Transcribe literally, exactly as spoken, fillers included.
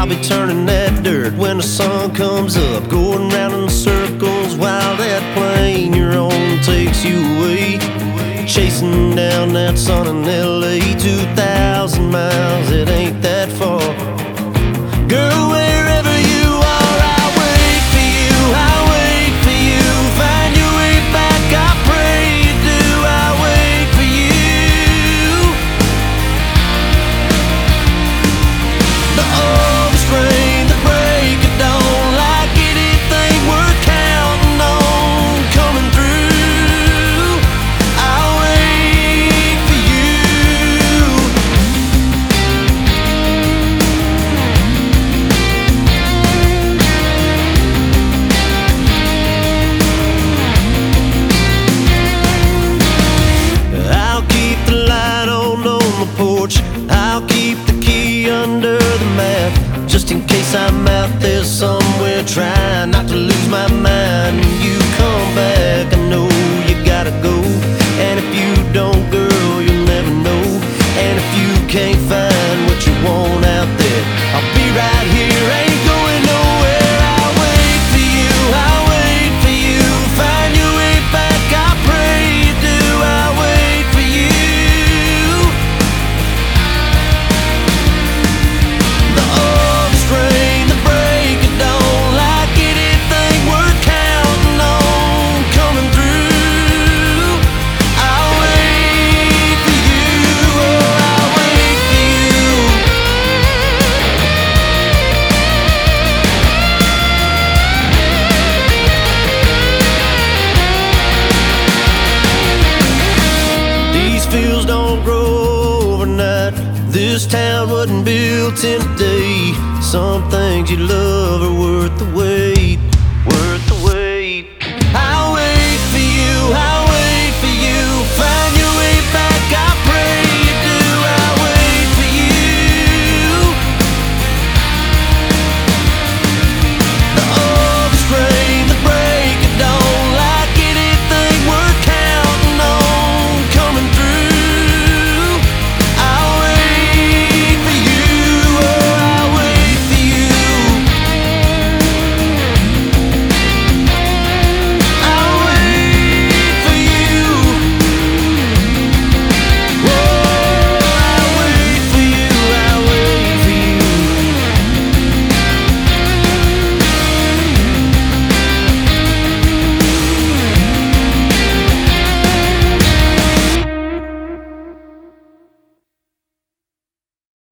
I'll be turning that dirt when the sun comes up, going round in circles while that plane you're on takes you away, chasing down that sun in L A. Two thousand miles, it ain't that far. Girl, wherever you are, I'll wait for you, I'll wait for you. Find your way back, I pray you do. I'll wait for you. The August rain, the break of dawn, like anything worth counting on, coming through. I'll wait for you. I'll keep the light on on the porch, I'll keep the key under the mat, just in case I'm out there somewhere trying not to lose my mind. When you come back, I know you gotta go, and if you don't, girl, you'll never know. And if you can't find what you want out there, I'll be right here, ain't going nowhere. I'll wait for you, I'll wait for you. Find your way back, I pray you do. I'll wait for you. The August rain, the break of dawn, like anything worth counting on, coming through. I'll wait for you, oh, I'll wait for you. These fields don't grow overnight, this town wasn't built in a day. Some things you love are worth the wait.